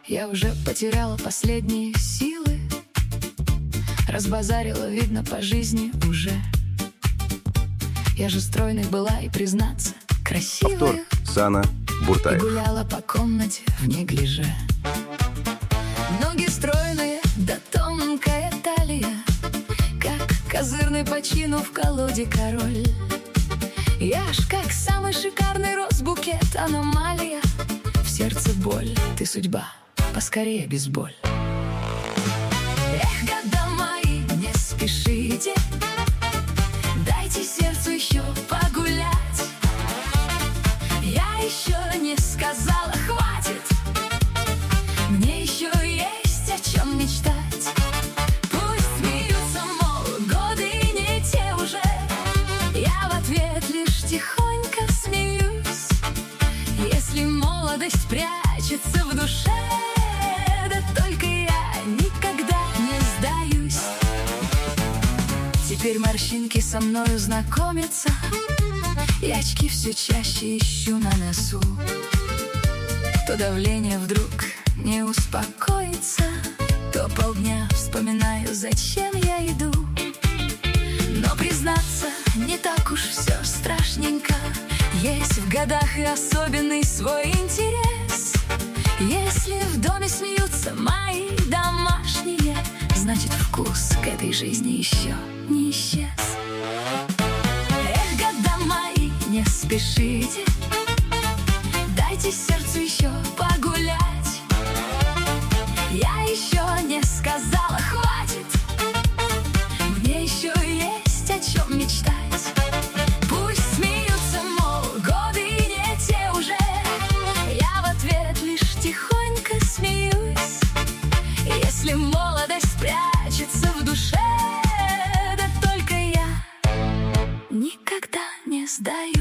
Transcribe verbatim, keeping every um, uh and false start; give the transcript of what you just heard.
Я уже потеряла последние силы, разбазарила, видно, по жизни уже. Я же стройной была и, признаться, красивая. Повтор. Сана Буртаев. И гуляла по комнате в неглиже. Ноги стройные, да тонкая талия, как козырный по чину в колоде король. Я ж как самый шикарный розбукет, аномалия. В сердце боль, ты судьба, поскорее без боль. Эх, года мои, не спешите, дайте сердцу еще погулять. Я еще не сказала хватит, мне еще есть о чем мечтать. Пусть смеются, мол, годы не те уже, я в ответ лишь тихонько смеюсь. Если молодость прячется в душе, да только я никогда не сдаюсь. Теперь морщинки со мною знакомятся, и очки все чаще ищу на носу. То давление вдруг не успокоится, то полдня вспоминаю, зачем я иду. Но, признаться, не так уж все страшненько. Есть в годах и особенный свой интерес. Если в доме смеются мои домашние, значит, вкус к этой жизни еще не исчез. Эх, года мои, не спешите, дайте сердцу еще погулять. Я еще не сказала хватит, мне еще есть о чем мечтать. Пусть смеются, мол, годы не те уже, я в ответ лишь тихонько смеюсь. Если молодость прячется в душе, да только я никогда не сдаюсь.